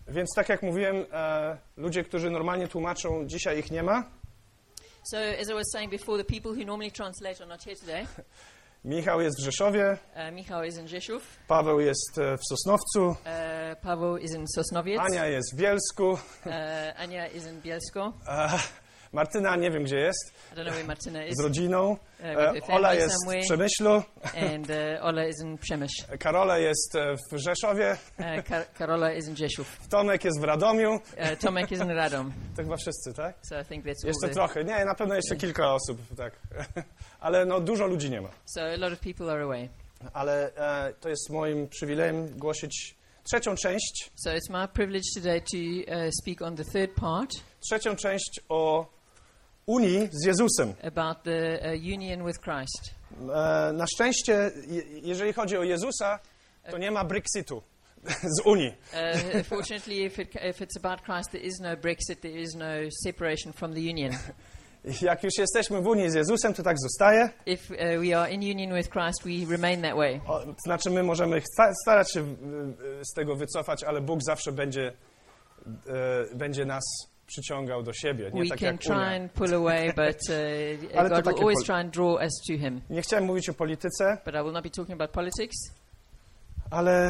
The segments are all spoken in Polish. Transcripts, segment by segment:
Więc tak jak mówiłem, ludzie, którzy normalnie tłumaczą, dzisiaj ich nie ma. So, as I was saying before, the people who normally translate are not here today. Michał jest w Rzeszowie, Michał is in Rzeszów. Paweł jest w Sosnowcu, Paweł is in Sosnowiec. Ania jest w Bielsku, Ania is in Bielsko. Martyna nie wiem gdzie jest, I don't know where Martyna is. z rodziną, with her family Ola jest somewhere. w Przemyślu, And Ola is in Przemyśl. Karola jest w Rzeszowie, Karola is in Rzeszów. Tomek jest w Radomiu. Tomek is in Radom. To chyba wszyscy, tak? So I think that's all. Jeszcze trochę. Nie, na pewno jeszcze kilka osób, tak. Ale no dużo ludzi nie ma. So a lot of people are away. Ale to jest moim przywilejem głosić trzecią część. So it's my privilege today to speak on the third part. Trzecią część o Unii z Jezusem. About the union with Christ. Na szczęście, jeżeli chodzi o Jezusa, to nie ma Brexitu z Unii. Fortunately, if it's about Christ, there is no Brexit, there is no separation from the union. Jak już jesteśmy w Unii z Jezusem, to tak zostaje. If we are in union with Christ, we remain that way. Znaczy my możemy starać się z tego wycofać, ale Bóg zawsze będzie nas przyciągał do siebie, nie We tak can jak try Unia. and pull away, but Ale to God will takie always try and draw us to Him. Nie chciałem mówić o polityce, But I will not be talking about politics. ale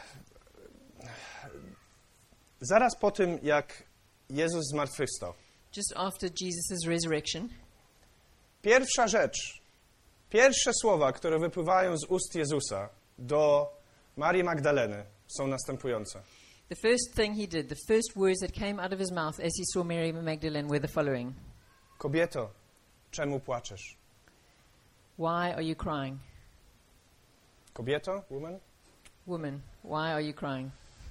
zaraz po tym, jak Jezus zmartwychwstał, Just after Jesus' resurrection, pierwsze słowa, które wypływają z ust Jezusa do Marii Magdaleny, są następujące. the first thing He did, the first words that came out of His mouth as He saw Mary Magdalene were the following. Kobieto, czemu płaczesz? Why are you crying? Kobieto, woman? Woman, why are you crying?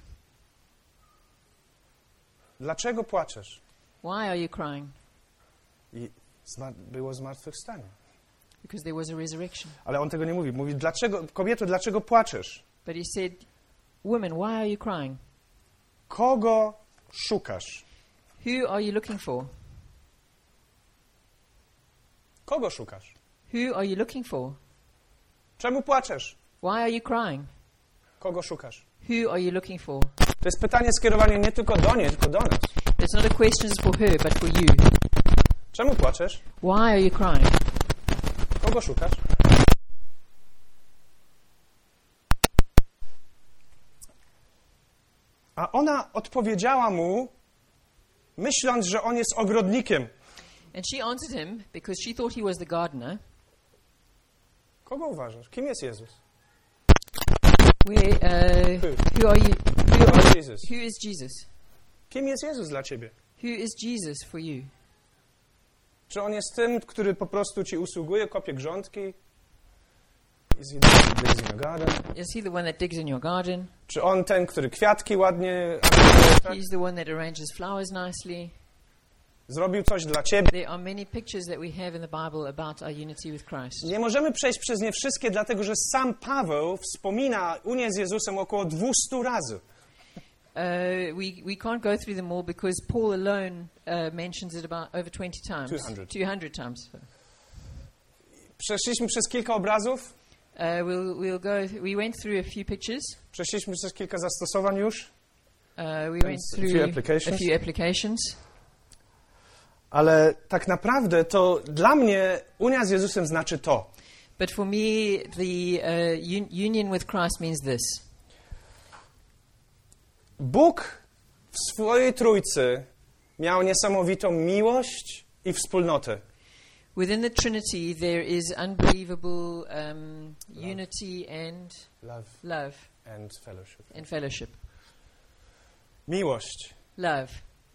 Dlaczego płaczesz? Why are you crying? I było zmartwychwstanie. Because there was a resurrection. Ale on tego nie mówi. Mówi, kobieto, dlaczego płaczesz? But He said, woman, why are you crying? Kogo szukasz? Who are you looking for? Kogo szukasz? Who are you looking for? Czemu płaczesz? Why are you crying? Kogo szukasz? Who are you looking for? To jest pytanie skierowane nie tylko do niej, tylko do nas. It's not a question just for her, but for you. Czemu płaczesz? Why are you crying? Kogo szukasz? A ona odpowiedziała mu, myśląc, że on jest ogrodnikiem. And she answered him because she thought he was the gardener. Kogo uważasz? Kim jest Jezus? Who are you? Jesus. Who is Jesus? Kim jest Jezus dla ciebie? Who is Jesus for you? Czy on jest tym, który po prostu ci usługuje, kopie grządki? Is he the one that digs in your garden? Is he the one that digs in your garden? Czy on ten, który kwiatki ładnie He's the one that arranges flowers nicely. zrobił coś dla ciebie? There are many pictures that we have in the Bible about our unity with Christ. Nie możemy przejść przez nie wszystkie, dlatego że sam Paweł wspomina Unię z Jezusem około 200 razy. We can't go through them all because Paul alone mentions it about over 20 times. 200 times. Przeszliśmy przez kilka obrazów, We went through a few pictures. przeszliśmy przez kilka zastosowań już, We went through a few applications. ale tak naprawdę to dla mnie Unia z Jezusem znaczy to. But for me, the union with Christ means this. Bóg w swojej Trójcy miał niesamowitą miłość i wspólnotę. Within the Trinity, there is unbelievable unity and love and fellowship. Miłość. Love.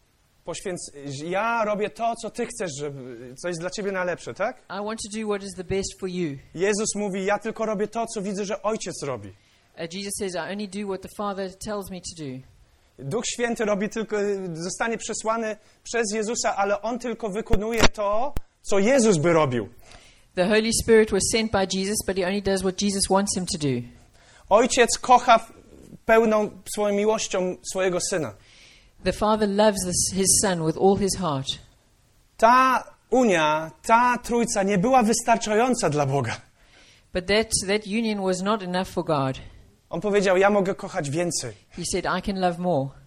Ja robię to, co Ty chcesz, co jest dla Ciebie najlepsze, tak? I want to do what is the best for you. Jezus mówi, ja tylko robię to, co widzę, że Ojciec robi. Jesus says, I only do what the Father tells me to do. Duch Święty zostanie przesłany przez Jezusa, ale On tylko wykonuje to, co Jezus by robił. The Holy Spirit was sent by Jesus, but He only does what Jesus wants Him to do. Ojciec kocha pełną swoją miłością swojego Syna. The Father loves His Son with all His heart. Ta Unia, ta Trójca nie była wystarczająca dla Boga. But that union was not enough for God. On powiedział, ja mogę kochać więcej. He said, I can love more.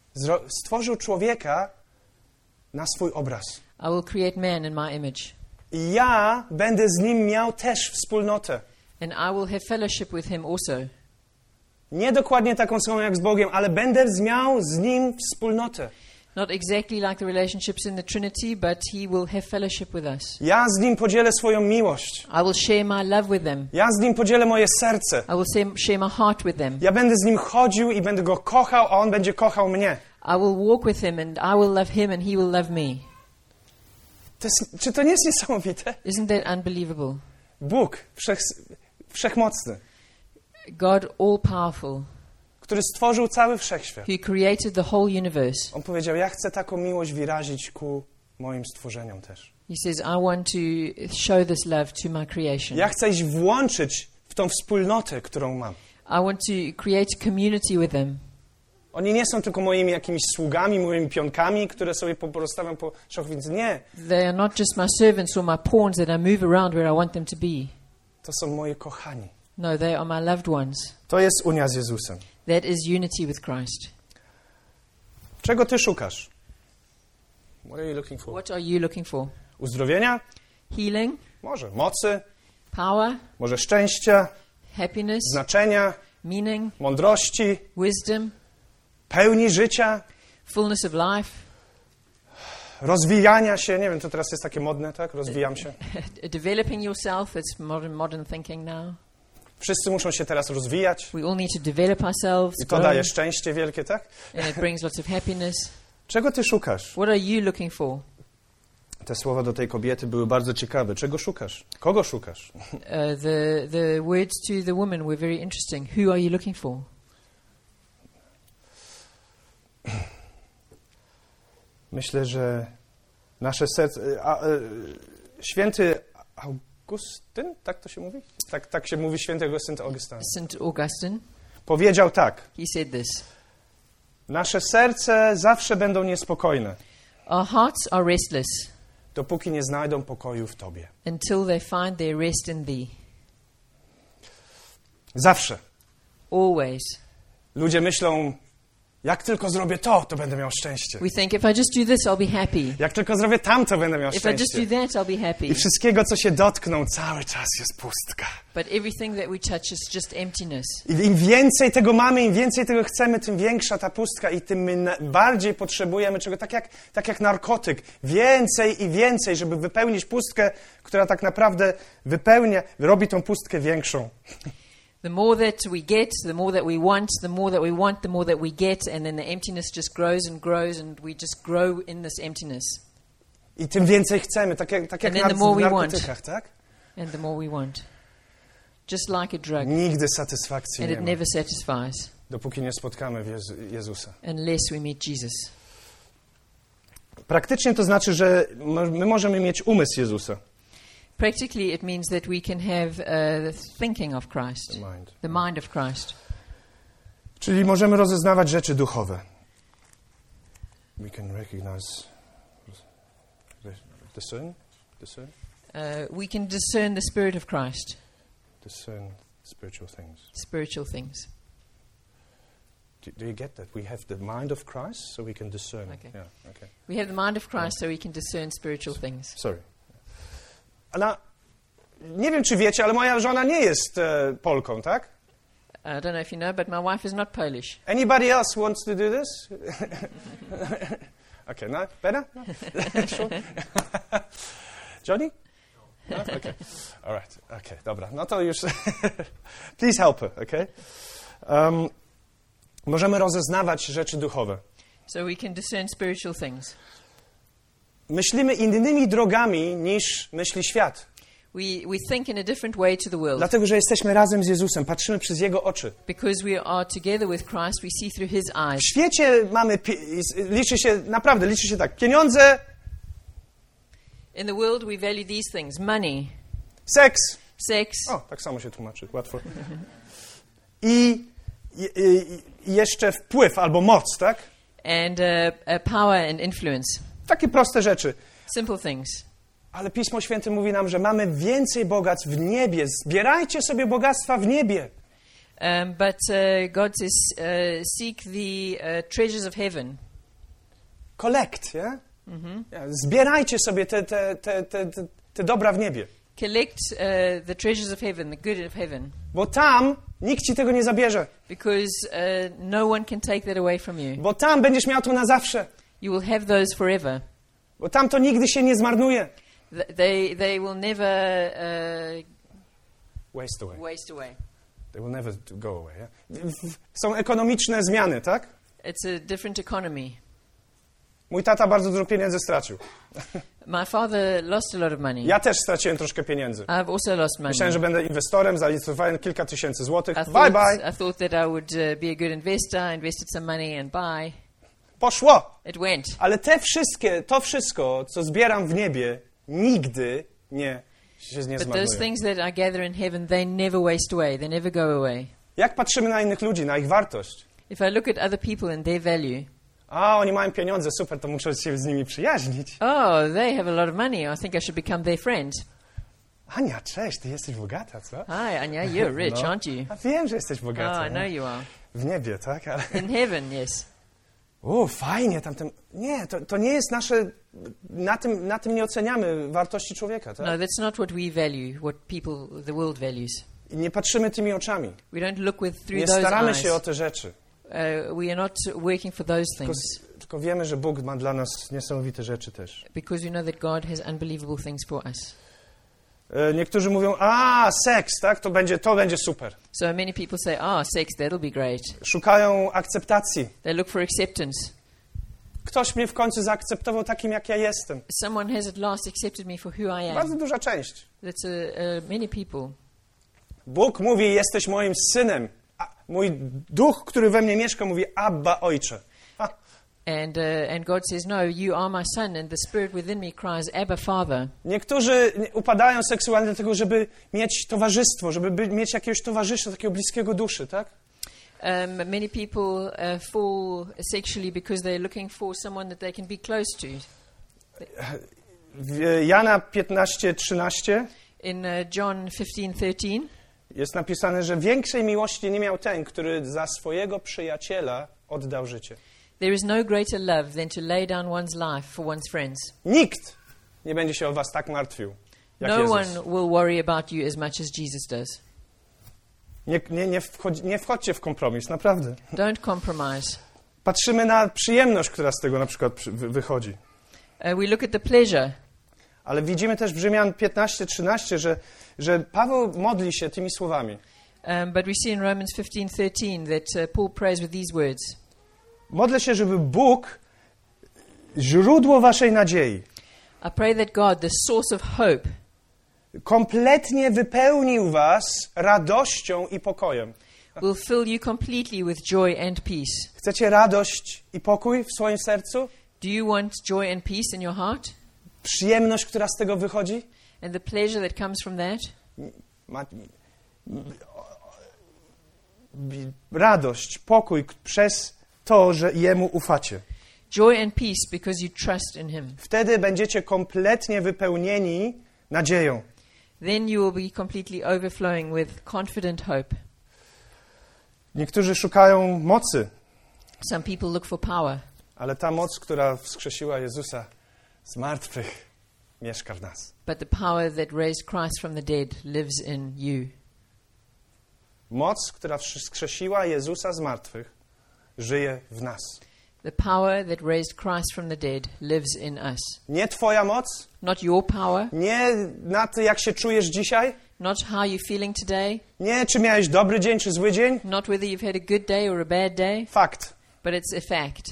stworzył człowieka na swój obraz. I will create man in my image. I ja będę z nim miał też wspólnotę. And I will have fellowship with him also. Nie dokładnie taką samą jak z Bogiem, ale będę miał z nim wspólnotę. Not exactly like the relationships in the Trinity, but he will have fellowship with us. Ja z nim podzielę swoją miłość. I will share my love with them. Ja z nim podzielę moje serce. I will share my heart with them. Ja będę z nim chodził i będę go kochał, a on będzie kochał mnie. I will walk with him and I will love him and he will love me. Czy to nie jest niesamowite? Isn't that unbelievable? Bóg, wszechmocny, God all-powerful, który stworzył cały wszechświat. who created the whole universe. On powiedział, ja chcę taką miłość wyrazić ku moim stworzeniom też. He says, I want to show this love to my creation. Ja chcę ich włączyć w tą wspólnotę, którą mam. I want to create a community with them. Oni nie są tylko moimi jakimiś sługami, moimi pionkami, które sobie porozstawiam po szachach, więc nie. They are not just my servants or my pawns that I move around where I want them to be. To są moi kochani. No, they are my loved ones. To jest unia z Jezusem. That is unity with Christ. Czego ty szukasz? What are you looking for? What are you looking for? Uzdrowienia? Healing, Może. Mocy? power, Może szczęścia? happiness, Znaczenia? meaning, Mądrości? wisdom, Pełni życia? fullness of life, Rozwijania się? Nie wiem, to teraz jest takie modne, tak? Rozwijam się. developing yourself. It's modern thinking now. Wszyscy muszą się teraz rozwijać. We all need to develop ourselves, I to grow, daje szczęście wielkie, tak? and it brings lots of happiness. Czego ty szukasz? What are you looking for? Te słowa do tej kobiety były bardzo ciekawe. Czego szukasz? Kogo szukasz? The words to the woman were very interesting. Who are you looking for? Myślę, że nasze serce... święty Augustyn, tak to się mówi? Tak się mówi świętego Augustyn. St. Augustine, Powiedział tak. he said this. Nasze serce zawsze będą niespokojne, Our hearts are restless dopóki nie znajdą pokoju w Tobie. until they find their rest in Thee. Zawsze. Always. Ludzie myślą, jak tylko zrobię to, to będę miał szczęście. We think, if I just do this, I'll be happy. Jak tylko zrobię tamto, będę miał If I just szczęście. do that, I'll be happy. I wszystkiego, co się dotkną, cały czas jest pustka. But everything that we touch is just emptiness. I im więcej tego mamy, im więcej tego chcemy, tym większa ta pustka i tym my bardziej potrzebujemy czego. Tak jak narkotyk. Więcej i więcej, żeby wypełnić pustkę, która tak naprawdę robi tą pustkę większą. The more that we get, the more that we want, the more that we want, the more that we get, and then the emptiness just grows and grows, and we just grow in this emptiness. I tym więcej chcemy, tak jak And then the more w we narkotykach, tak? And the more we want. Just like a drug. Nigdy satysfakcji And nie it ma, never satisfies dopóki nie spotkamy Jezusa. unless we meet Jesus. Praktycznie to znaczy, że my możemy mieć umysł Jezusa. Practically, it means that we can have the thinking of Christ, the mind of Christ. Czyli możemy rozeznawać rzeczy duchowe. We can recognize, discern. We can discern the Spirit of Christ, Discern spiritual things. spiritual things. Do you get that? We have the mind of Christ, so we can discern. Okay. Yeah, okay. We have the mind of Christ, so we can discern spiritual things. Sorry. Nie wiem, czy wiecie, ale moja żona nie jest Polką, tak? I don't know if you know, but my wife is not Polish. Anybody else wants to do this? Okay, no? Better? No? Sure? Johnny? No? Okay. All right. Okay, dobra. No to już... Please help her, okay? Możemy rozeznawać rzeczy duchowe. So we can discern spiritual things. Myślimy innymi drogami niż myśli świat. We think in a different way to the world. Dlatego, że jesteśmy razem z Jezusem. Patrzymy przez Jego oczy. Because we are together with Christ, we see through His eyes. W świecie liczy się tak. Pieniądze, In the world we value these things: money, seks. sex, O, tak samo się tłumaczy. Łatwo. I jeszcze wpływ albo moc, tak? and power and influence. Takie proste rzeczy. Simple things. Ale Pismo Święte mówi nam, że mamy więcej bogactw w niebie. Zbierajcie sobie bogactwa w niebie. But God says, seek the treasures of heaven. Collect, nie? Zbierajcie sobie te dobra w niebie. Collect the treasures of heaven, the good of heaven. Bo tam nikt ci tego nie zabierze. Because no one can take that away from you. Bo tam będziesz miał to na zawsze. You will have those forever. Bo tam to nigdy się nie zmarnuje. They will never Waste away. waste away. They will never go away. Yeah? Są ekonomiczne zmiany, tak? It's a different economy. Mój tata bardzo dużo pieniędzy stracił. My father lost a lot of money. Ja też straciłem troszkę pieniędzy. I've also lost money. Myślałem, że będę inwestorem, zalicytowałem kilka tysięcy złotych. Bye, bye. I thought that I would be a good investor, invested some money and buy. Poszło. It went. Ale to wszystko, co zbieram w niebie, nigdy się nie But those zmarnuje. things that I gather in heaven, they never waste away. They never go away. Jak patrzymy na innych ludzi, na ich wartość? If I look at other people and their value, Oni mają pieniądze, super, to muszę się z nimi przyjaźnić. oh, they have a lot of money. I think I should become their friend. Ania, cześć, ty jesteś bogata, co? Hi, Anya, you're rich, No. aren't you? A wiem, że jesteś Oh, bogata. I know you are. W niebie, tak? Ale... In heaven, yes. Fajnie, tamten... Nie, to nie jest nasze... Na tym nie oceniamy wartości człowieka, tak? No, that's not what we value, what people, the world values. I nie patrzymy tymi oczami. We don't look through Nie those staramy eyes. się o te rzeczy. We are not working for those things Tylko wiemy, że Bóg ma dla nas niesamowite rzeczy też. because we know that God has unbelievable things for us. Niektórzy mówią, seks, tak? To będzie super. So many people say, sex, that'll be great. Szukają akceptacji. They look for acceptance. Ktoś mnie w końcu zaakceptował takim, jak ja jestem. Someone has at last accepted me for who I Bardzo am. duża część. That's many people. Bóg mówi, jesteś moim synem. Mój duch, który we mnie mieszka, mówi, Abba, Ojcze. And God says, no, you are my son, and the spirit within me cries, Abba, Father. Niektórzy upadają seksualnie do tego, żeby mieć towarzystwo, żeby mieć jakiegoś towarzysza, takiego bliskiego duszy, tak? Many people fall sexually because they're looking for someone that they can be close to. W Jana 15:13 In John 15:13, jest napisane, że większej miłości nie miał ten, który za swojego przyjaciela oddał życie. there is no greater love than to lay down one's life for one's friends. Nikt nie będzie się o was tak martwił, jak No Jezus. one will worry about you as much as Jesus does. Nie wchodźcie w kompromis, naprawdę. Don't compromise. Patrzymy na przyjemność, która z tego na przykład wychodzi. We look at the pleasure. Ale widzimy też w Rzymian 15:13, że Paweł modli się tymi słowami. But we see in Romans 15:13 that Paul prays with these words. Modlę się, żeby Bóg, źródło waszej nadziei, I pray that God, the source of hope, kompletnie wypełnił was radością i pokojem. will fill you completely with joy and peace. Chcecie radość i pokój w swoim sercu? Do you want joy and peace in your heart? Przyjemność, która z tego wychodzi? And the pleasure that comes from that? Radość, pokój przez to, że Jemu ufacie. Joy and peace because you trust in Him. Wtedy będziecie kompletnie wypełnieni nadzieją. Then you will be completely overflowing with confident hope. Niektórzy szukają mocy, Some people look for power, ale ta moc, która wskrzesiła Jezusa z martwych, mieszka w nas. but the power that raised Christ from the dead lives in you. Moc, która wskrzesiła Jezusa z martwych, żyje w nas. The power that raised Christ from the dead lives in us. Nie twoja moc, Not your power, nie na to, jak się czujesz dzisiaj, not how you're feeling today, nie czy miałeś dobry dzień, czy zły dzień. not whether you've had a good day or a bad day, Fakt, but it's a fact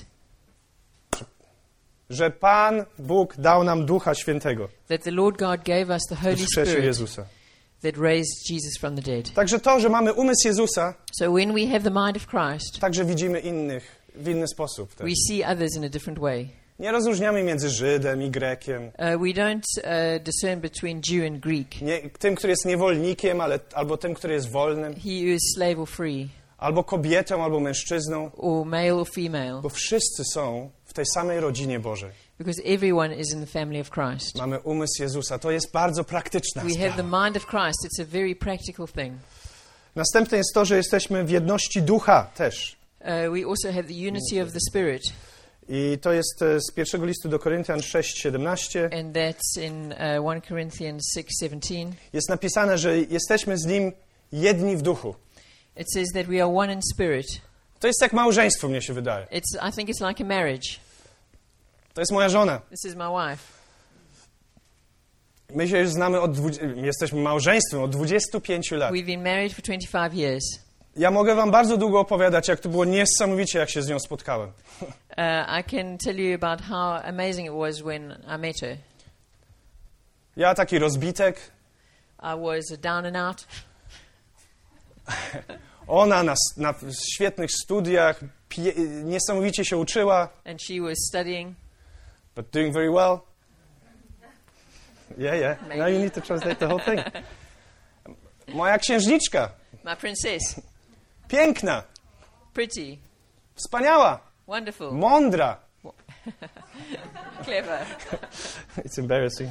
że Pan Bóg dał nam Ducha Świętego that the Lord God gave us the i Holy wskrzesił Spirit Jezusa. that raised Jesus from the dead. Także to, że mamy umysł Jezusa, So when we have the mind of Christ, także widzimy innych w inny sposób. Też. we see others in a different way. Nie rozróżniamy między Żydem i Grekiem. We don't discern between Jew and Greek. Nie, tym, który jest niewolnikiem, albo tym, który jest wolnym. He who is slave or free, Albo kobietą, albo mężczyzną. or male or female, Bo wszyscy są w tej samej rodzinie Bożej. because everyone is in the family of Christ. Mamy umysł Jezusa. To jest bardzo praktyczna We have the sprawa. mind of Christ. It's a very practical thing. Następne jest to, że jesteśmy w jedności ducha też. We also have the unity of the Spirit, I to jest z pierwszego listu do Koryntian 6:17. and that's in 1 Corinthians 6:17. Jest napisane, że jesteśmy z Nim jedni w duchu. It says that we are one in spirit. To jest jak małżeństwo, mnie się wydaje. I think it's like a marriage. To jest moja żona. This is my wife. My się już znamy jesteśmy małżeństwem od 25 lat. We've been married for 25 years. Ja mogę wam bardzo długo opowiadać, jak to było niesamowicie, jak się z nią spotkałem. I can tell you about how amazing it was when I met her. Ja taki rozbitek, I was down and out. ona na świetnych studiach, niesamowicie się uczyła, And she was studying. but doing very well. Yeah. Now you need to translate the whole thing. Moja księżniczka, My princess. piękna, Pretty. wspaniała, Wonderful. mądra. Clever. It's embarrassing.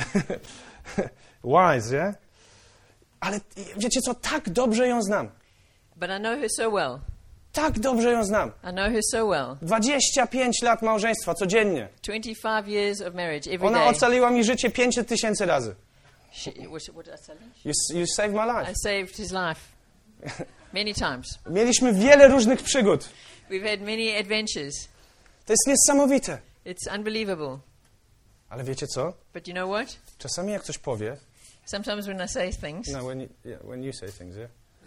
Wise, yeah? Ale wiecie co, tak dobrze ją znam. But I know her so well. Tak dobrze ją znam. I know her so well. 25 lat małżeństwa codziennie. 25 years of marriage every Ona day. ocaliła mi życie 500 000 razy. What did I tell you? You saved my life. I saved his life many times. Mieliśmy wiele różnych przygód. We've had many adventures. To jest niesamowite. It's unbelievable. Ale wiecie co? But you know what? Czasami jak ktoś powie, Sometimes when I say things, no, when you say things, yeah.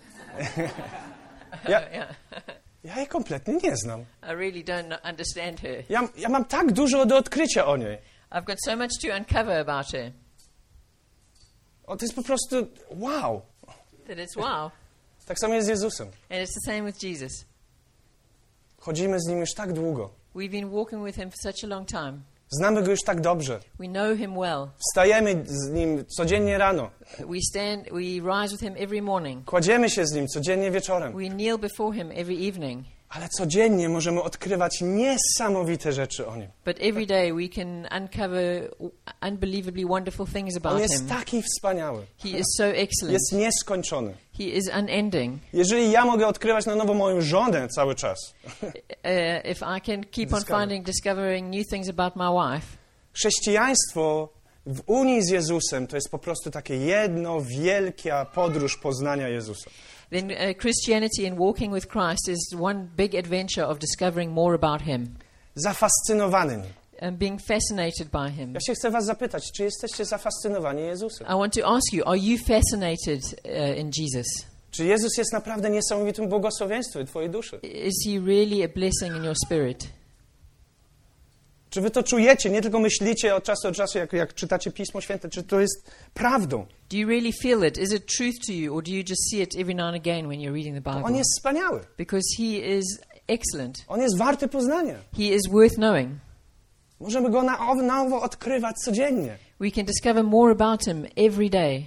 yeah, Ja jej kompletnie nie znam. I really don't understand her. Ja mam tak dużo do odkrycia o niej. I've got so much to uncover about her To jest po prostu wow. that it's wow. Tak samo jest z Jezusem. And it's the same with Jesus. Chodzimy z Nim już tak długo. We've been walking with him for such a long time. Znamy Go już tak dobrze. We know him well. Wstajemy z Nim codziennie rano. We rise with him every morning. Kładziemy się z Nim codziennie wieczorem. We kneel before him every evening. Ale codziennie możemy odkrywać niesamowite rzeczy o Nim. But every day we can uncover unbelievably wonderful things On about jest him. taki wspaniały. He is so excellent. Jest nieskończony. He is unending. Jeżeli ja mogę odkrywać na nowo moją żonę cały czas, If I can keep on Discover. discovering new things about my wife, chrześcijaństwo w unii z Jezusem to jest po prostu takie jedno wielka podróż poznania Jezusa. then Christianity and walking with Christ is one big adventure of discovering more about him Zafascynowany nim. and being fascinated by him. Ja się chcę was zapytać, czy jesteście zafascynowani Jezusem? I want to ask you, are you fascinated in Jesus? Czy Jezus jest naprawdę niesamowitym błogosławieństwem twojej duszy? Is he really a blessing in your spirit? Czy wy to czujecie, nie tylko myślicie od czasu do czasu, jak czytacie Pismo Święte, czy to jest prawdą? Do you really feel it? Is it truth to you, or do you just see it every now and again when you're reading the On Bible? jest wspaniały. Because he is excellent. On jest warty poznania. He is worth knowing. Możemy go na nowo odkrywać codziennie. We can discover more about him every day.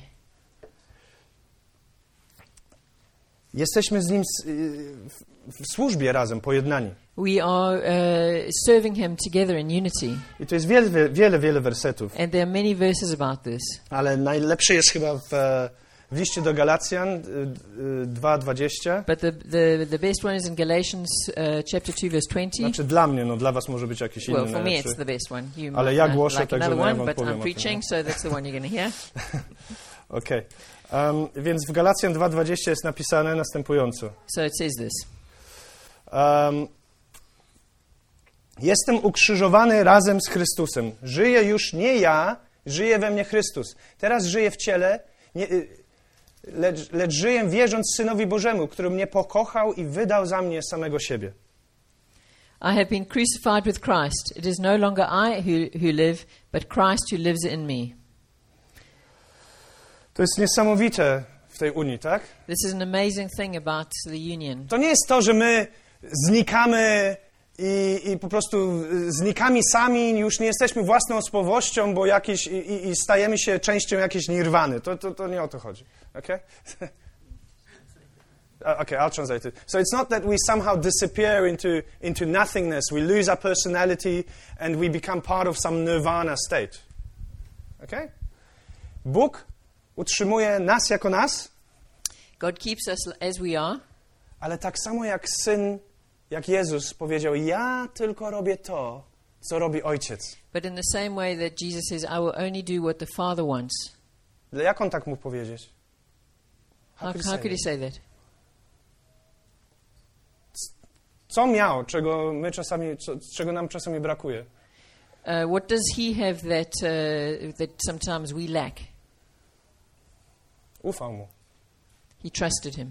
Jesteśmy z Nim w służbie razem, pojednani. We are serving him together in unity. I to jest wiele wersetów. And there are many verses about this. Ale najlepszy jest chyba w liście do Galacjan 2:20. But the best one is in Galatians chapter 2, verse 20. Znaczy dla mnie, no dla was może być jakiś inny Well, for me najlepszy. it's the best one. You Ale might ja głoszę, like także another ja one, wam but powiem I'm o tym, preaching, so that's the one you're going to hear. Okej. Więc w Galacjan 2:20 jest napisane następująco. So it says this. Jestem ukrzyżowany razem z Chrystusem. Żyję już nie ja, żyje we mnie Chrystus. Teraz żyję w ciele, lecz żyję wierząc Synowi Bożemu, który mnie pokochał i wydał za mnie samego siebie. I have been crucified with Christ. It is no longer I who live, but Christ who lives in me. To jest niesamowite w tej Unii, tak? This is an amazing thing about the union. To nie jest to, że my znikamy i po prostu znikamy sami, już nie jesteśmy własną osobowością, bo i stajemy się częścią jakiejś nirwany. To nie o to chodzi. Okay? Okay, I'll translate it. So it's not that we somehow disappear into nothingness. We lose our personality and we become part of some nirvana state. Okay? Bóg utrzymuje nas jako nas. God keeps us as we are, ale tak samo jak Syn, jak Jezus powiedział, ja tylko robię to, co robi Ojciec. but in the same way that Jesus says, I will only do what the Father wants. Jak on tak mógł powiedzieć? How could he could say he say that? Co miał, czego nam czasami brakuje? What does he have that sometimes we lack? Ufał mu. He trusted him.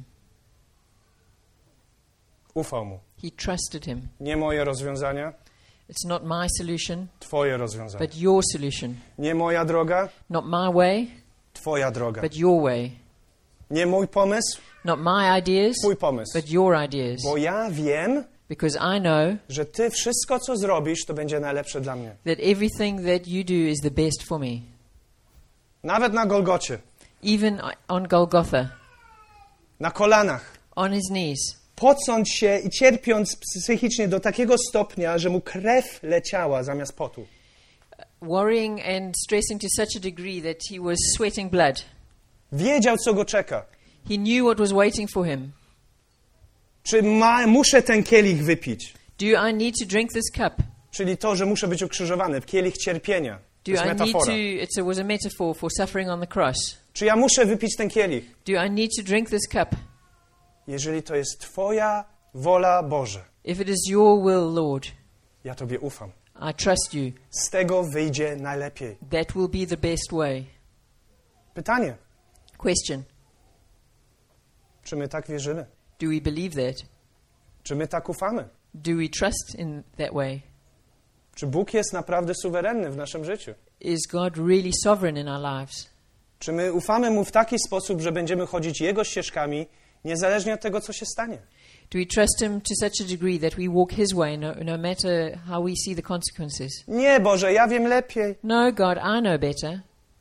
Ufał mu. He trusted him. Nie moje rozwiązania, It's not my solution, Twoje rozwiązanie. but your solution. Nie moja droga, Not my way, Twoja droga. but your way. Nie mój pomysł, Not my ideas, Twój pomysł. but your ideas. Bo ja wiem, Because I know że Ty wszystko, co zrobisz, to będzie najlepsze dla mnie. that everything that you do is the best for me. Nawet na Golgocie, Even on Golgotha, na kolanach, on his knees, pocąc się i cierpiąc psychicznie do takiego stopnia, że mu krew leciała zamiast potu. worrying and stressing to such a degree that he was sweating blood. Wiedział, co go czeka. He knew what was waiting for him. Czy muszę ten kielich wypić? Do I need to drink this cup? Czyli to, że muszę być ukrzyżowany, kielich cierpienia. To Do jest I need metafora. to, it was a metaphor for suffering on the cross. Czy ja muszę wypić ten kielich? Do I need to drink this cup? Jeżeli to jest Twoja wola, Boże, If it is your will, Lord, ja Tobie ufam. I trust you. Z tego wyjdzie najlepiej. That will be the best way. Pytanie, Question. czy my tak wierzymy? Do we believe that? Czy my tak ufamy? Do we trust in that way? Czy Bóg jest naprawdę suwerenny w naszym życiu? Is God really sovereign in our lives? Czy my ufamy Mu w taki sposób, że będziemy chodzić Jego ścieżkami, niezależnie od tego, co się stanie? Do we trust Him to such a degree that we walk His way no matter how we see the consequences? Nie, Boże, ja wiem lepiej. No, God, I know better.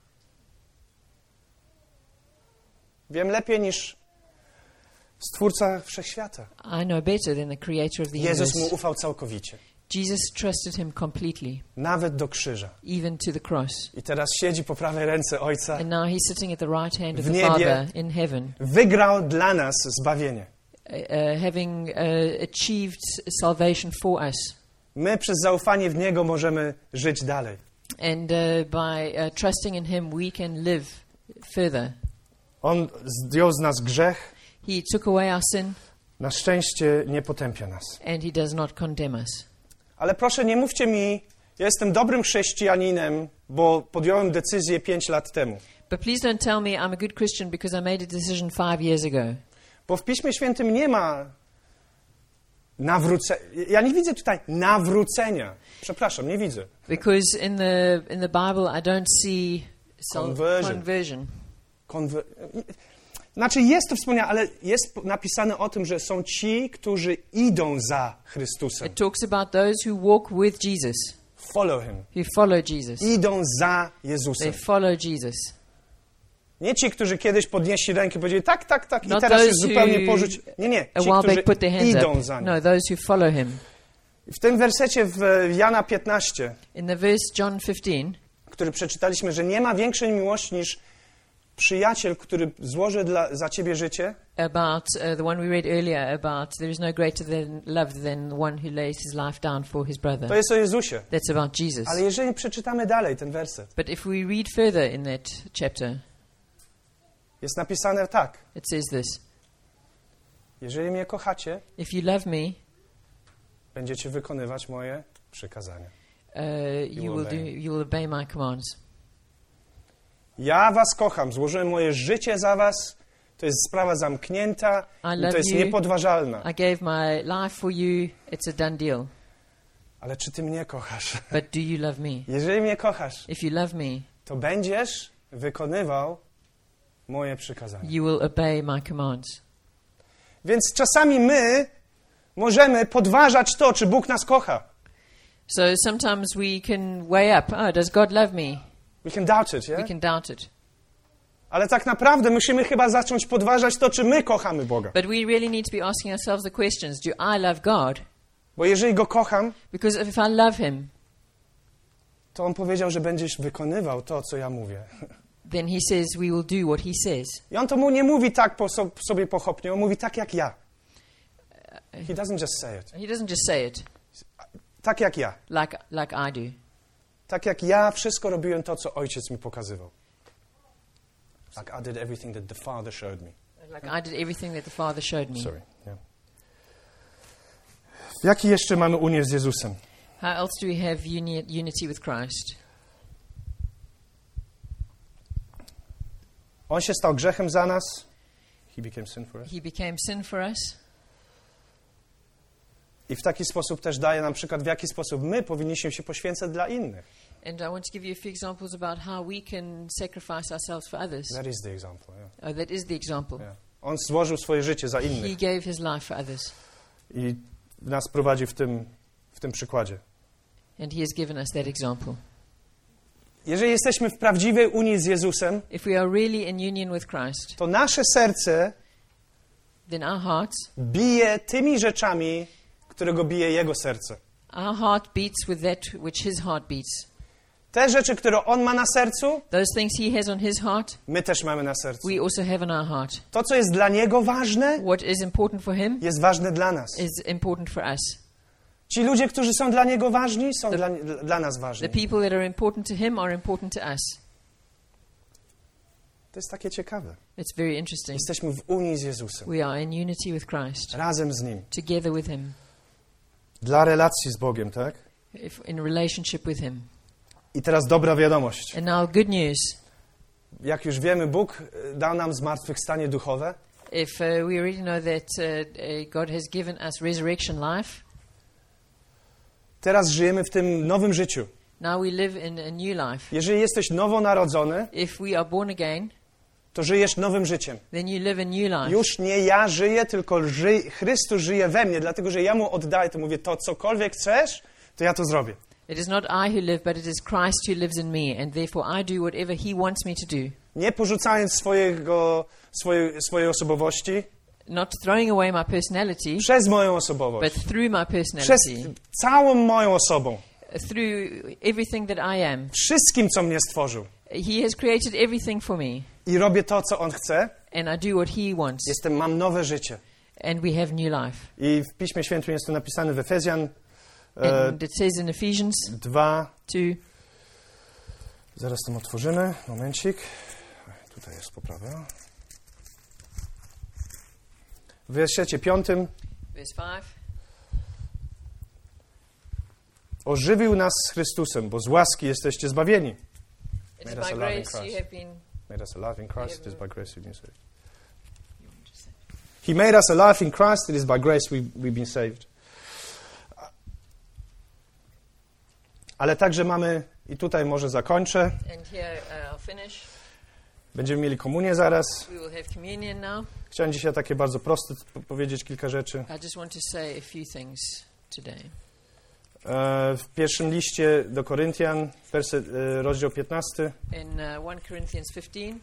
Wiem lepiej niż Stwórca Wszechświata. I know better than the Creator of the Jezus mu universe. ufał całkowicie. Jesus trusted Him completely, Nawet do krzyża. even to the cross. I teraz siedzi po prawej ręce Ojca. And now He's sitting at the right hand of W the niebie. Father in heaven, Wygrał dla nas zbawienie. having achieved salvation for us. My przez zaufanie w Niego możemy żyć dalej. And by trusting in Him, we can live further. On zdjął z nas grzech. He took away our sin, Na szczęście nie potępia nas. and He does not condemn us. Ale proszę, nie mówcie mi, ja jestem dobrym chrześcijaninem, bo podjąłem decyzję 5 lat temu. But please don't tell me I'm a good Christian because I made a decision 5 years ago. Bo w Piśmie Świętym nie ma nawrócenia. Ja nie widzę tutaj nawrócenia. Przepraszam, nie widzę. Because in the Bible I don't see conversion. Znaczy jest to wspomniane, ale jest napisane o tym, że są ci, którzy idą za Chrystusem. It talks about those who walk with Jesus, Follow Him. who follow Jesus. Idą za They Jezusem. follow Jesus. Nie ci, którzy kiedyś podnieśli rękę i powiedzieli tak i Not teraz those już zupełnie who porzuć. Nie. A Ci, while którzy back put their hands idą za up. Nim. No, those who follow Him. W tym wersecie w Jana 15, In the verse John 15, który przeczytaliśmy, że nie ma większej miłości niż przyjaciel, który złoży za ciebie życie, about the one we read earlier about there is no greater than love than the one who lays his life down for his brother. to jest o Jezusie. That's about Jesus. Ale jeżeli przeczytamy dalej ten werset, But if we read further in that chapter, jest napisane tak. it says this: Jeżeli mnie kochacie, if you love me, będziecie wykonywać moje przykazania. you will obey my commands. Ja was kocham, złożyłem moje życie za was. To jest sprawa zamknięta i to jest niepodważalna. I gave my life for you. It's a done deal. Ale czy ty mnie kochasz? But do you love me? Jeżeli mnie kochasz, If you love me, to będziesz wykonywał moje przykazania. you will obey my commands. Więc czasami my możemy podważać to, czy Bóg nas kocha. So sometimes we can weigh up, oh, does God love me? We can doubt it, yeah? We can doubt it. Ale tak naprawdę musimy chyba zacząć podważać to, czy my kochamy Boga. But we really need to be asking ourselves the questions, do I love God? Bo jeżeli Go kocham, Because if I love Him, to On powiedział, że będziesz wykonywał to, co ja mówię. then he says we will do what he says. I on to mu nie mówi tak sobie pochopnie, on mówi tak jak ja. He doesn't just say it. He doesn't just say it Tak jak ja. like I do. Tak jak ja wszystko robiłem to, co ojciec mi pokazywał. Like I did everything that the Father showed me. Like I did everything that the Father showed me. Sorry. Yeah. Jaki jeszcze mamy unię z Jezusem? How else do we have unity with Christ? On się stał grzechem za nas. He became sin for us. He became sin for us. I w taki sposób też daje nam przykład, w jaki sposób my powinniśmy się poświęcać dla innych. And I want to give you a few examples about how we can sacrifice ourselves for others. That is the example. Yeah. Oh, that is the example. Yeah. On złożył swoje życie za He innych gave his life for others. i nas prowadzi w tym przykładzie. And he has given us that example. Jeżeli jesteśmy w prawdziwej unii z Jezusem, If we are really in union with Christ, to nasze serce then our hearts, bije tymi rzeczami, którego bije Jego serce. our heart beats with that which his heart beats. Te rzeczy, które On ma na sercu, Those things he has on his heart, my też mamy na sercu. we also have on our heart. To, co jest dla Niego ważne, What is important for him jest ważne dla nas. is important for us. Ci ludzie, którzy są dla Niego ważni, są dla nas The ważni. people that are important to him are important to us. To jest takie ciekawe. It's very interesting. Jesteśmy w unii z Jezusem. We are in unity with Christ, Razem z Nim. together with him, Dla relacji z Bogiem, tak? in relationship with him. I teraz dobra wiadomość. And now good news. Jak już wiemy, Bóg dał nam zmartwychwstanie duchowe. If we already know that God has given us resurrection life, Teraz żyjemy w tym nowym życiu. now we live in a new life. Jeżeli jesteś nowonarodzony, If we are born again, to żyjesz nowym życiem. then you live a new life. Już nie ja żyję, tylko Chrystus żyje we mnie, dlatego że ja Mu oddaję, to mówię, to cokolwiek chcesz, to ja to zrobię. It is not I who live, but it is Christ who lives in me, and therefore I do whatever he wants me to do. Nie porzucając swojej osobowości, Not throwing away my personality, przez moją osobowość, but through my przez personality, całą moją osobą, through everything that I am. wszystkim, co mnie stworzył. He has created everything for me, I robię to, co On chce. and I do what he wants, Mam nowe życie. and we have new life. I w Piśmie Świętym jest to napisane w Efezjan And it says in Ephesians 2. 2, Zaraz tam otworzymy. Momencik. Tutaj jest poprawa. W wersecie 5. verse 5, Ożywił nas z Chrystusem, bo z łaski jesteście zbawieni. it is Made us by alive in grace you Christ. have been. Made us alive in Christ, it is by grace we've been saved. He made us alive in Christ, it is by grace we've been saved. Ale także mamy, i tutaj może zakończę, And here I'll finish. będziemy mieli komunię zaraz. We will have communion now. Chciałem dzisiaj takie bardzo proste powiedzieć kilka rzeczy. I just want to say a few things today. W pierwszym liście do Koryntian, rozdział 15, In 1 Corinthians 15,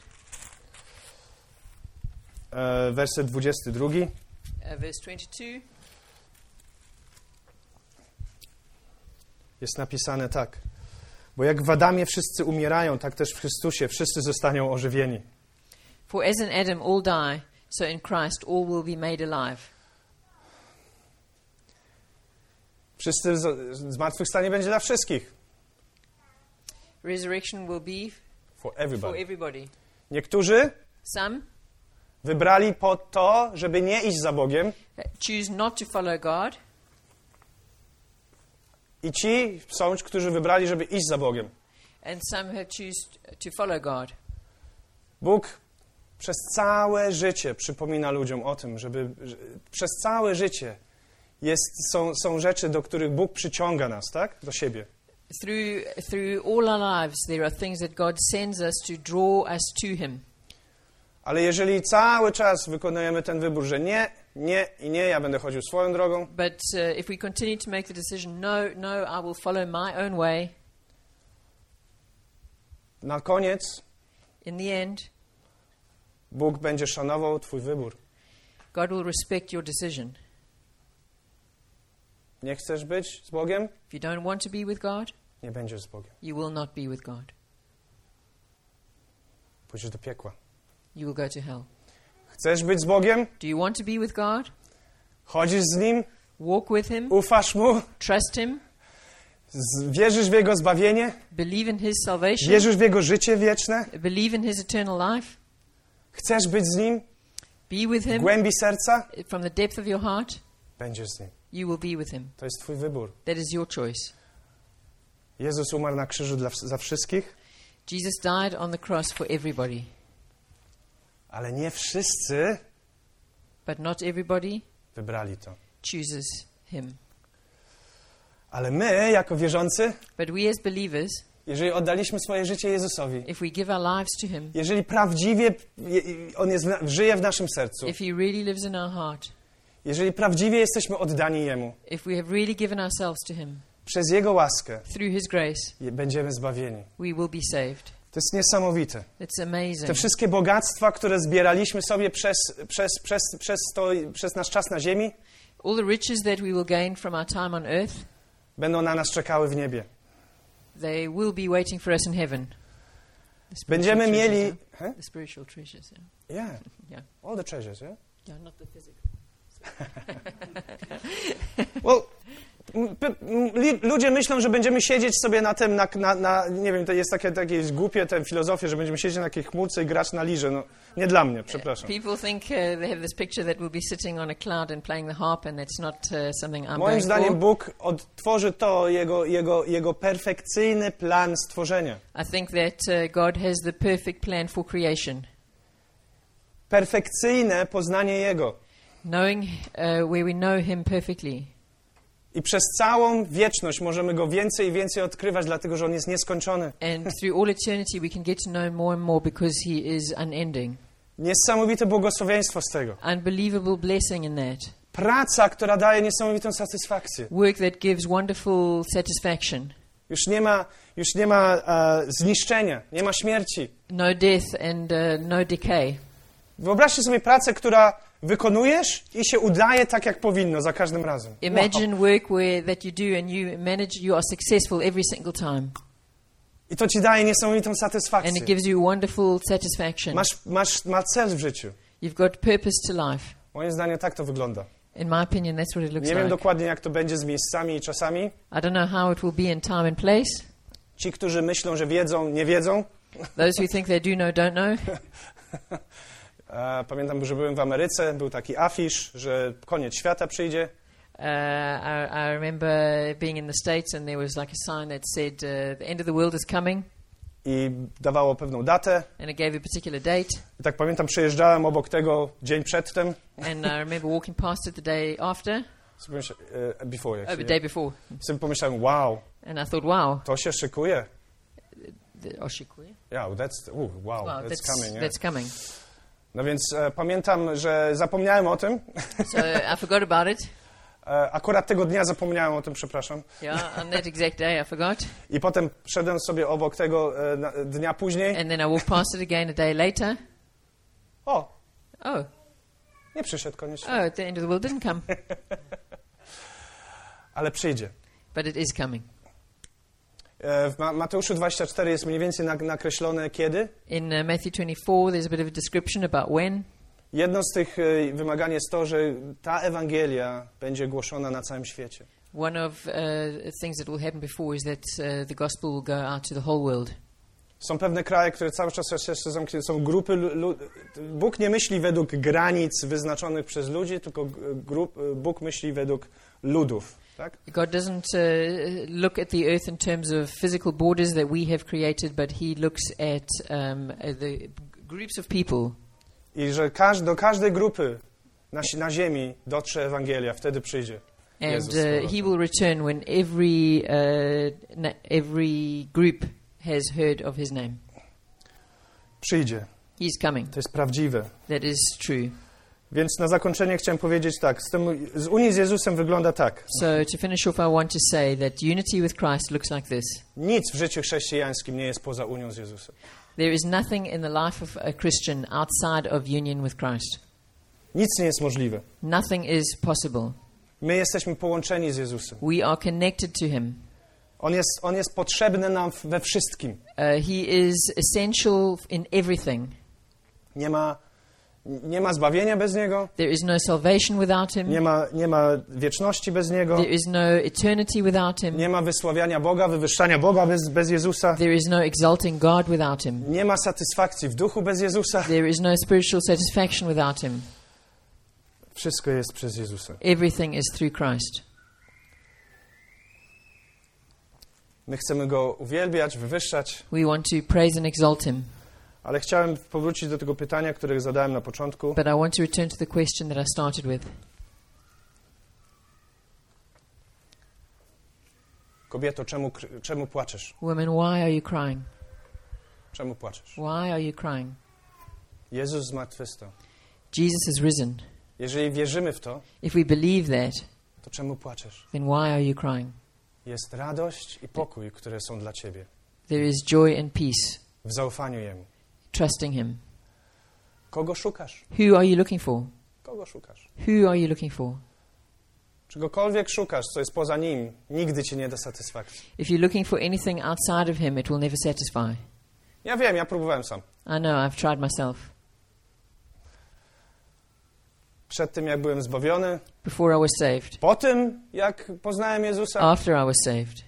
werset 22. verse 22, Jest napisane tak. Bo jak w Adamie wszyscy umierają, tak też w Chrystusie wszyscy zostaną ożywieni. for as in Adam all die, so in Christ all will be made alive. Wszyscy zmartwychwstanie będzie dla wszystkich. Resurrection will be For for everybody. everybody. Niektórzy Some wybrali po to, żeby nie iść za Bogiem, choose not to follow God, i ci są, którzy wybrali, żeby iść za Bogiem. and some have choose to follow God. Bóg przez całe życie przypomina ludziom o tym, przez całe życie są rzeczy, do których Bóg przyciąga nas, tak? Do siebie. Through all our lives, there are things that God sends us to draw us to Him. Ale jeżeli cały czas wykonujemy ten wybór, że nie, ja będę chodził swoją drogą, But if we continue to make the decision, no, I will follow my own way, na koniec in the end, Bóg będzie szanował twój wybór. God will respect your decision. Nie chcesz być z Bogiem? If you don't want to be with God, Nie będziesz z Bogiem. you will not be with God. pójdziesz do piekła. You will go to hell. Chcesz być z Bogiem? Do you want to be with God? Chodzisz z Nim? Walk with Him? Ufasz Mu? Trust Him? Wierzysz w Jego zbawienie? Believe in His salvation? Wierzysz w Jego życie wieczne? Believe in His eternal life? Chcesz być z Nim? Be with W Him głębi serca? from the depth of your heart? Będziesz z Nim. You will be with Him. To jest Twój wybór. That is your choice. Jezus umarł na krzyżu za wszystkich, Jesus died on the cross for everybody, ale nie wszyscy but not everybody wybrali to. chooses Him. Ale my, jako wierzący, But we as believers, jeżeli oddaliśmy swoje życie Jezusowi, if we give our lives to Him, jeżeli prawdziwie On żyje w naszym sercu, if He really lives in our heart, jeżeli prawdziwie jesteśmy oddani Jemu, if we have really given ourselves to Him przez Jego łaskę through His grace, będziemy zbawieni. we will be saved. To jest niesamowite. It's amazing. Te wszystkie bogactwa, które zbieraliśmy sobie przez nasz czas na ziemi, All the riches that we will gain from our time on earth, będą na nas czekały w niebie. they will be waiting for us in heaven. The spiritual Będziemy treasures, mieli... yeah? The spiritual treasures, yeah. Yeah, Yeah. all the treasures, yeah? Yeah, not the physical. Well, ludzie myślą, że będziemy siedzieć sobie na tym, nie wiem, to jest takie głupie te filozofie, że będziemy siedzieć na takiej chmurce i grać na lirze. No, nie dla mnie, przepraszam. People think they have this picture that we'll be sitting on a cloud and playing the harp, and it's not something I'm Moim going zdaniem for. Bóg odtworzy to, jego perfekcyjny plan stworzenia. I think that God has the perfect plan for creation. Perfekcyjne poznanie Jego. Knowing where we know Him perfectly. I przez całą wieczność możemy Go więcej i więcej odkrywać, dlatego że On jest nieskończony. And through all eternity we can get to know more and more because He is unending. Niesamowite błogosławieństwo z tego. Unbelievable blessing in that. Praca, która daje niesamowitą satysfakcję. Work that gives wonderful satisfaction. Już nie ma zniszczenia, nie ma śmierci. No death and no decay. Wyobraźcie sobie pracę, która wykonujesz i się udaje tak, jak powinno za każdym razem. Imagine work that you do and you manage, you are successful every single time. I to ci daje niesamowitą And satysfakcję. it gives you wonderful satisfaction. Masz cel w życiu. You've got purpose to life. Moim zdaniem tak to wygląda. In my opinion, that's what it looks Nie wiem like. dokładnie, jak to będzie z miejscami i czasami. I don't know how it will be in time and place. Ci, którzy myślą, że wiedzą, nie wiedzą. Those who think they do know, don't know. Pamiętam, że byłem w Ameryce, był taki afisz, że koniec świata przyjdzie. I remember being in the States and there was like a sign that said the end of the world is coming. I dawało pewną datę. And it gave a particular date. I tak pamiętam, przejeżdżałem obok tego dzień przedtem. And I remember walking past it the day after. Before, The day before. Sobie pomyślałem, wow, And I thought, wow. to się szykuje. Oshikui? Yeah, wow, that's coming. Yeah. That's coming. No więc pamiętam, że zapomniałem o tym. So I forgot about it. Akurat tego dnia zapomniałem o tym, przepraszam. Yeah, on that exact day I forgot. I potem szedłem sobie obok tego dnia później. And then I walked past it again a day later. O, Oh, nie przyszedł koniec świata. the end of the world didn't come. Ale przyjdzie. But it is coming. W Mateuszu 24 jest mniej więcej nakreślone kiedy. In Matthew 24, there's a bit of a description about when. Jedno z tych wymagań jest to, że ta Ewangelia będzie głoszona na całym świecie. One of things that will happen before is that the gospel will go out to the whole world. Są pewne kraje, które cały czas jeszcze zamknięte. Są grupy. Bóg nie myśli według granic wyznaczonych przez ludzi, tylko Bóg myśli według ludów. Tak? God doesn't look at the earth in terms of physical borders that we have created, but He looks at the groups of people. I że do każdej grupy na ziemi dotrze Ewangelia, wtedy przyjdzie Jezus. And He will return when every group has heard of His name. Przyjdzie. He is coming. To jest prawdziwe. That is true. Więc na zakończenie chciałem powiedzieć tak. Z unii z Jezusem wygląda tak. So to finish off, I want to say that unity with Christ looks like this. Nic w życiu chrześcijańskim nie jest poza unią z Jezusem. There is nothing in the life of a Christian outside of union with Christ. Nic nie jest możliwe. Nothing is possible. My jesteśmy połączeni z Jezusem. We are connected to Him. On jest potrzebny nam we wszystkim. He is essential in everything. Nie ma zbawienia bez Niego. There is no salvation without Him. Nie ma wieczności bez Niego. There is no eternity without Him. Nie ma wysławiania Boga, wywyższania Boga bez Jezusa. There is no exalting God without Him. Nie ma satysfakcji w duchu bez Jezusa. There is no spiritual satisfaction without Him. Wszystko jest przez Jezusa. Everything is through Christ. My chcemy Go uwielbiać, wywyższać, We want to praise and exalt Him. ale chciałem powrócić do tego pytania, które zadałem na początku. But I want to return to the question that I started with. Kobieto, czemu płaczesz? Women, why are you crying? Czemu płaczesz? Why are you crying? Jezus zmartwychwstał. Jesus has risen. Jeżeli wierzymy w to, If we believe that, to czemu płaczesz? then why are you crying? Jest radość i pokój, które są dla Ciebie. There is joy and peace, W zaufaniu Jemu. trusting Him. Kogo szukasz? Who are you looking for? Kogo szukasz? Who are you looking for? Czegokolwiek szukasz, co jest poza Nim, nigdy Ci nie da satysfakcji. If you're looking for anything outside of Him, it will never satisfy. Ja wiem, ja próbowałem sam. I know, I've tried myself. Przed tym, jak byłem zbawiony, Before I was saved, po tym, jak poznałem Jezusa, after I was saved,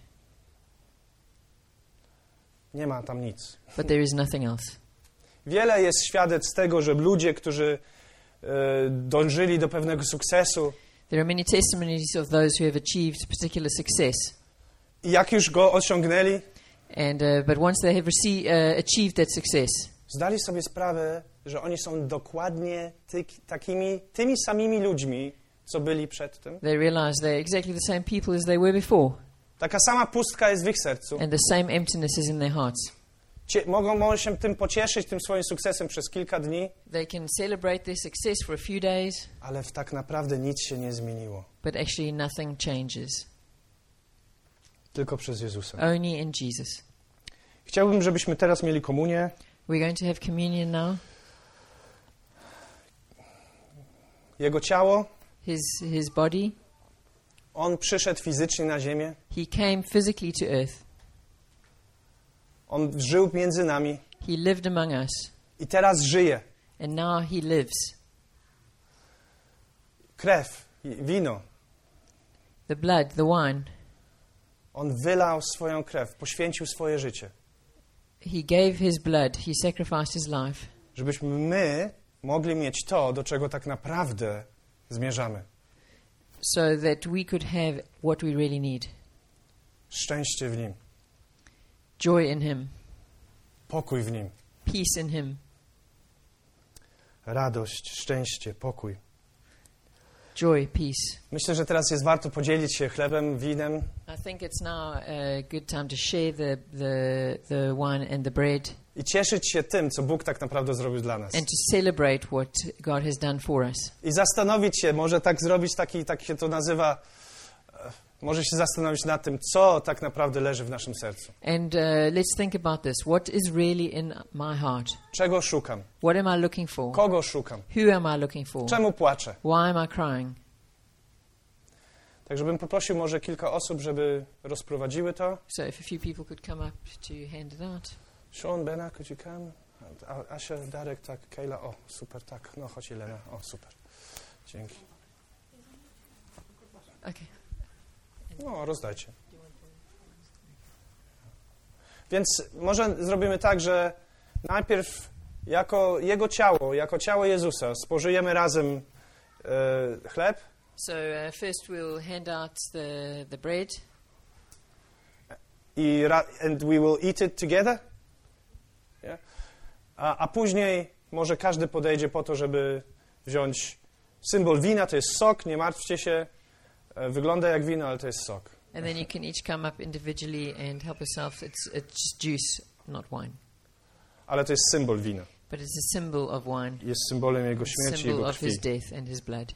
nie ma tam nic. but there is nothing else. Wiele jest świadectw tego, że ludzie, którzy dążyli do pewnego sukcesu There are many testimonies of those who have achieved particular success, i jak już go osiągnęli, and but once they have achieved that success, zdali sobie sprawę, że oni są dokładnie tymi samymi ludźmi, co byli przedtem. they realize they're exactly the same people as they were before, Taka sama pustka jest w ich sercu. and the same emptiness is in their hearts. Mogą się tym pocieszyć, tym swoim sukcesem przez kilka dni, They can celebrate their success for a few days, ale tak naprawdę nic się nie zmieniło. but actually nothing changes. Tylko przez Jezusa. Only in Jesus. Chciałbym, żebyśmy teraz mieli komunię. We're going to have communion now. Jego ciało, His body, On przyszedł fizycznie na ziemię. He came physically to earth. On żył między nami He lived among us, i teraz żyje. and now He lives. Krew, wino. The blood, the wine, On wylał swoją krew, poświęcił swoje życie, He gave His blood, He sacrificed His life, żebyśmy my mogli mieć to, do czego tak naprawdę zmierzamy. so that we could have what we really need. Szczęście w Nim, Joy in Him, pokój w Nim, peace in Him, radość, szczęście, pokój. joy, peace. Myślę, że teraz jest warto podzielić się chlebem, winem. I think it's now a good time to share the wine and the bread, I cieszyć się tym, co Bóg tak naprawdę zrobił dla nas. and to celebrate what God has done for us. I zastanowić się, może tak zrobić, tak się to nazywa, może się zastanowić nad tym, co tak naprawdę leży w naszym sercu. And let's think about this. What is really in my heart? Czego szukam? What am I looking for? Kogo szukam? Who am I looking for? Czemu płaczę? Why am I crying? Tak, żebym poprosił może kilka osób, żeby rozprowadziły to. So if a few people could come up to hand it out. Sean, Bena, could you come? Asia, Darek, tak, Kayla, o, super, tak, no chodź Elena, o, super. Dzięki. Okay. No, rozdajcie. Więc może zrobimy tak, że najpierw jako Jego ciało, jako ciało Jezusa spożyjemy razem chleb So first we'll hand out the bread, and we will eat it together. Yeah? A później może każdy podejdzie po to, żeby wziąć symbol wina, to jest sok, nie martwcie się, wygląda jak wino, ale to jest sok. and then you can each come up individually and help yourself. It's juice, not wine, Ale to jest symbol wina. but it's a symbol of wine, Jest symbolem Jego śmierci, symbol Jego of His krwi. death and His blood.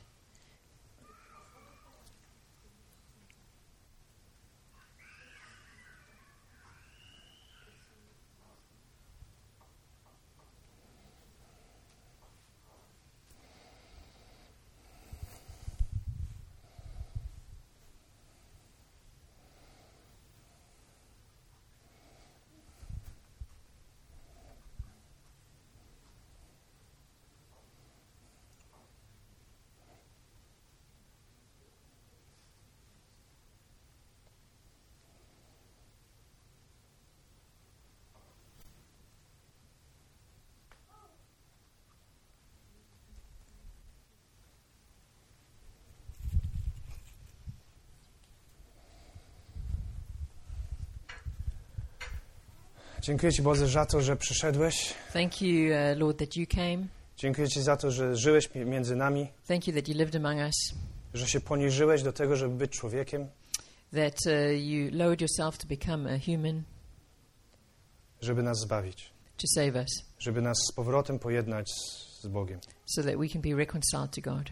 Dziękuję Ci, Boże, za to, że przyszedłeś. Thank you, Lord, that you came. Dziękuję Ci za to, że żyłeś między nami, Thank you that you lived among us, że się poniżyłeś do tego, żeby być człowiekiem, that you lowered yourself to become a human żeby nas zbawić, to save us, żeby nas z powrotem pojednać z Bogiem. so that we can be reconciled to God.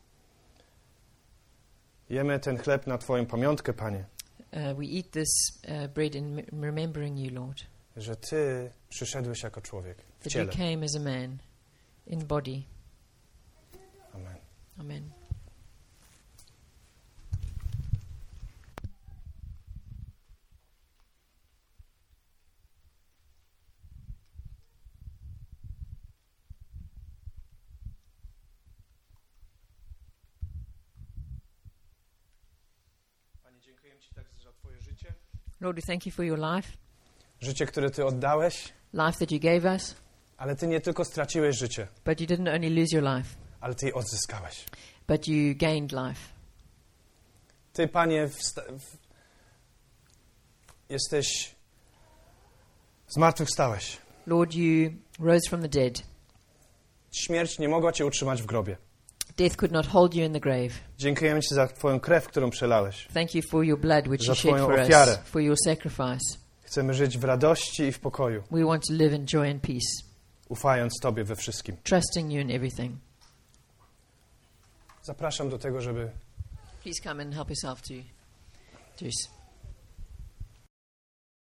Jemy ten chleb na Twoją pamiątkę, Panie, We eat this bread in remembering you, Lord, że Ty przyszedłeś jako człowiek w that you ciele. came as a man in body. Amen. Amen. Panie, dziękuję Ci tak za Twoje życie. Lord, we thank you for your life, Życie, które Ty oddałeś, life that you gave us, ale Ty nie tylko straciłeś życie, but you didn't only lose your life, ale Ty je odzyskałeś. but you gained life. Ty, Panie, jesteś, zmartwychwstałeś. Lord, you rose from the dead. Śmierć nie mogła Cię utrzymać w grobie. Death could not hold you in the grave. Dziękujemy Ci za Twoją krew, którą przelałeś. Thank you for your blood which Za you shed Twoją for ofiarę. us, for your sacrifice. Chcemy żyć w radości i w pokoju, We want to live in joy and peace, ufając Tobie we wszystkim. trusting you in everything. Zapraszam do tego, żeby Please come and help yourself to juice.